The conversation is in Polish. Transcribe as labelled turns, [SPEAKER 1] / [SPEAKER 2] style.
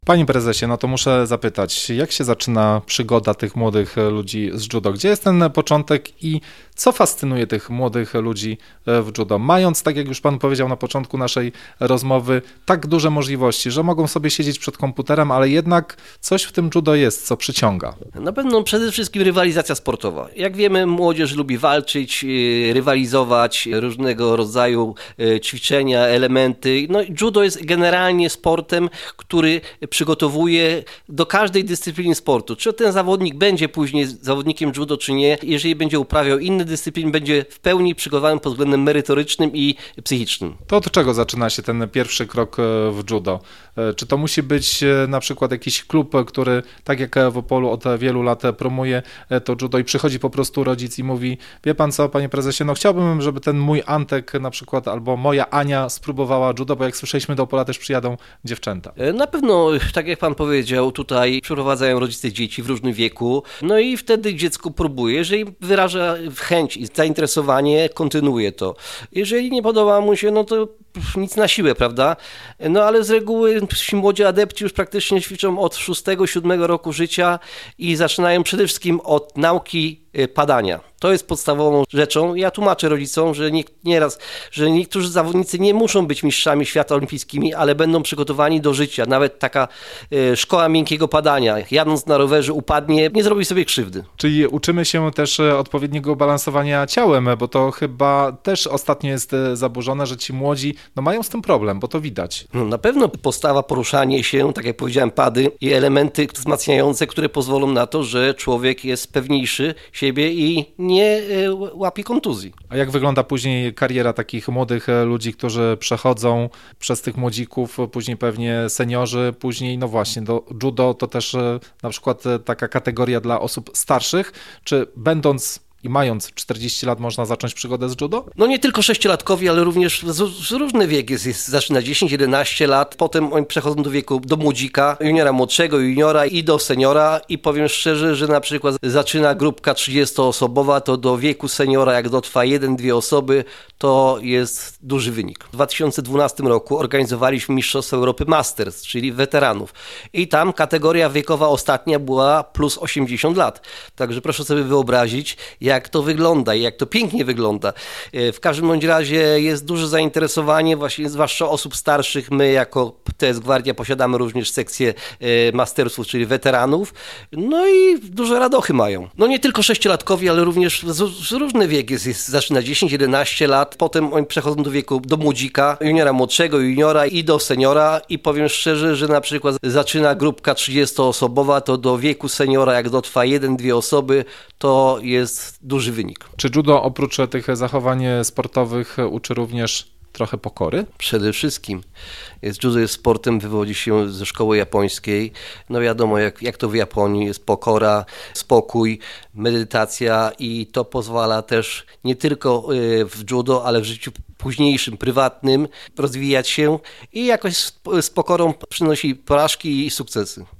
[SPEAKER 1] Panie prezesie, no to muszę zapytać, jak się zaczyna przygoda tych młodych ludzi z judo? Gdzie jest ten początek i co fascynuje tych młodych ludzi w judo? Mając, tak jak już pan powiedział na początku naszej rozmowy, tak duże możliwości, że mogą sobie siedzieć przed komputerem, ale jednak coś w tym judo jest, co przyciąga.
[SPEAKER 2] Na pewno przede wszystkim rywalizacja sportowa. Jak wiemy, młodzież lubi walczyć, rywalizować, różnego rodzaju ćwiczenia, elementy. No, judo jest generalnie sportem, który przygotowuje do każdej dyscypliny sportu. Czy ten zawodnik będzie później zawodnikiem judo, czy nie, jeżeli będzie uprawiał inne dyscypliny, będzie w pełni przygotowany pod względem merytorycznym i psychicznym.
[SPEAKER 1] To od czego zaczyna się ten pierwszy krok w judo? Czy to musi być na przykład jakiś klub, który tak jak w Opolu od wielu lat promuje to judo i przychodzi po prostu rodzic i mówi: wie pan co, panie prezesie, no chciałbym, żeby ten mój Antek na przykład albo moja Ania spróbowała judo, bo jak słyszeliśmy, do Opola też przyjadą dziewczęta.
[SPEAKER 2] Na pewno, tak jak pan powiedział, tutaj przeprowadzają rodzice dzieci w różnym wieku, no i wtedy dziecko próbuje, jeżeli wyraża chęć i zainteresowanie, kontynuuje to. Jeżeli nie podoba mu się, no to nic na siłę, prawda? No ale z reguły ci młodzi adepci już praktycznie ćwiczą od 6-7 roku życia i zaczynają przede wszystkim od nauki padania. To jest podstawową rzeczą. Ja tłumaczę rodzicom, że nieraz, że niektórzy zawodnicy nie muszą być mistrzami świata olimpijskimi, ale będą przygotowani do życia. Nawet taka szkoła miękkiego padania. Jadąc na rowerze upadnie, nie zrobi sobie krzywdy.
[SPEAKER 1] Czyli uczymy się też odpowiedniego balansowania ciałem, bo to chyba też ostatnio jest zaburzone, że ci młodzi mają z tym problem, bo to widać.
[SPEAKER 2] Na pewno postawa, poruszanie się, tak jak powiedziałem, pady i elementy wzmacniające, które pozwolą na to, że człowiek jest pewniejszy siebie i nie łapie kontuzji.
[SPEAKER 1] A jak wygląda później kariera takich młodych ludzi, którzy przechodzą przez tych młodzików, później pewnie seniorzy, później no właśnie do judo, to też na przykład taka kategoria dla osób starszych, czy będąc i mając 40 lat można zacząć przygodę z judo?
[SPEAKER 2] No nie tylko sześciolatkowi, ale również różny wiek jest. Zaczyna 10-11 lat, potem oni przechodzą do wieku, do młodzika, juniora młodszego, juniora i do seniora i powiem szczerze, że na przykład zaczyna grupka 30-osobowa, to do wieku seniora, jak dotrwa 1-2 osoby, to jest duży wynik. W 2012 roku organizowaliśmy Mistrzostwa Europy Masters, czyli weteranów i tam kategoria wiekowa ostatnia była plus 80 lat. Także proszę sobie wyobrazić, jak to wygląda i jak to pięknie wygląda. W każdym bądź razie jest duże zainteresowanie, właśnie zwłaszcza osób starszych. My jako TS Gwardia posiadamy również sekcję mastersów, czyli weteranów. No i duże radochy mają. No nie tylko sześciolatkowi, ale również różny wiek jest. Zaczyna 10-11 lat, potem oni przechodzą do wieku, do młodzika, juniora młodszego, juniora i do seniora i powiem szczerze, że na przykład zaczyna grupka 30-osobowa, to do wieku seniora, jak dotrwa 1-2 osoby, to jest duży wynik.
[SPEAKER 1] Czy judo oprócz tych zachowań sportowych uczy również trochę pokory?
[SPEAKER 2] Przede wszystkim. Judo jest sportem, wywodzi się ze szkoły japońskiej. No wiadomo, jak to w Japonii jest pokora, spokój, medytacja i to pozwala też nie tylko w judo, ale w życiu późniejszym, prywatnym rozwijać się i jakoś z pokorą przynosi porażki i sukcesy.